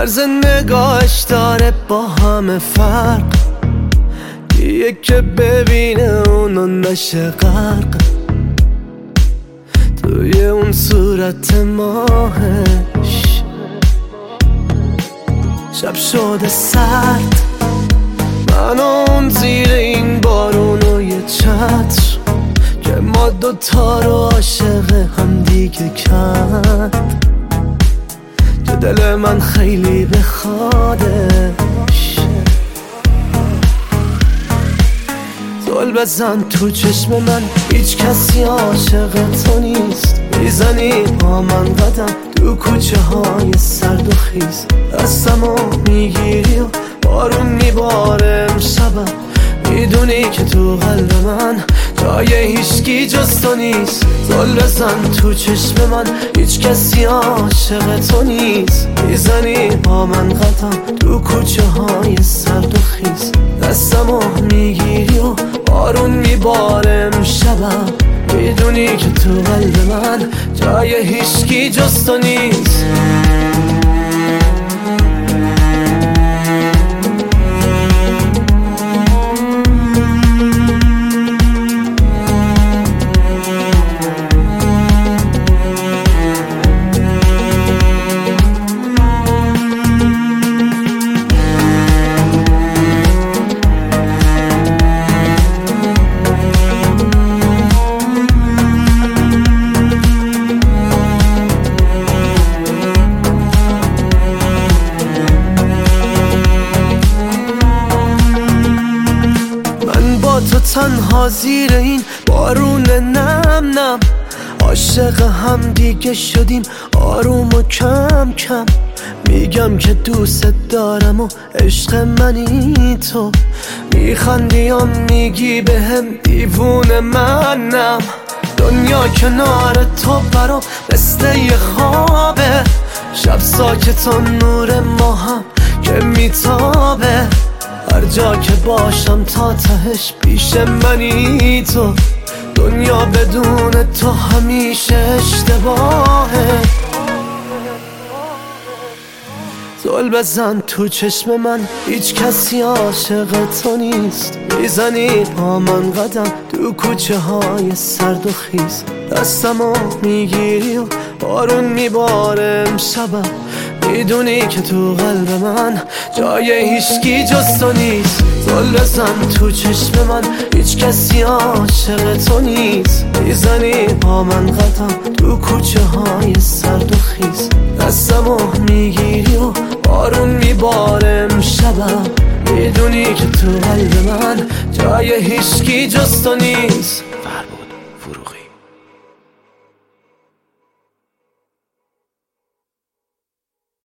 طرز نگاهش داره با همه فرق، یه که ببینه اونو نشه غرق توی اون صورت ماهش. شب شده سرد، من اون زیر این بارون و یه چتر که ما دوتا رو عاشق هم دیگه کرد، که دل من خیلی بخوادش. زل بزن تو چشم من، هیچ کسی عاشق تو نیست. میزنی با من قدم تو کوچه های سرد و خیز، دستمو میگیری و بارون میباره امشبم. میدونی که تو قلب من جای هیچکی جز تو نیست. زل بزن تو چشم من، هیچ کسی عاشق تو نیست. میزنی با من قدم تو کوچه های سرد و خیز، دستمو میگیری و بارون میباره امشبم. میدونی که تو قلب من جای هیچکی جز تو نیست. تو تنها زیر این بارون نم نم، عاشق هم دیگه شدیم آروم و کم کم. میگم که دوست دارم و عشق منی تو، میخندی و میگی بهم دیوونه منم. دنیا کنار تو برام مثل یه خوابه، شب ساکت و نور ما هم که میتابه. هر جا که باشم تا تهش پیش منی تو، دنیا بدون تو همیشه اشتباهه. زل بزن تو چشم من، هیچ کسی عاشق تو نیست. میزنی با من قدم تو کوچه های سرد و خیز، دستمو میگیری و بارون میباره امشبم. میدونی که تو قلب من جای هیچکی جز تو نیست. زل بزن تو چشم من، هیچ کسی عاشق تو نیست. میزنی با من قدم تو کوچه های سرد و خیز، دستمو میگیری و بارون میباره امشبم. میدونی که تو قلب من جای هیچکی جز تو نیست.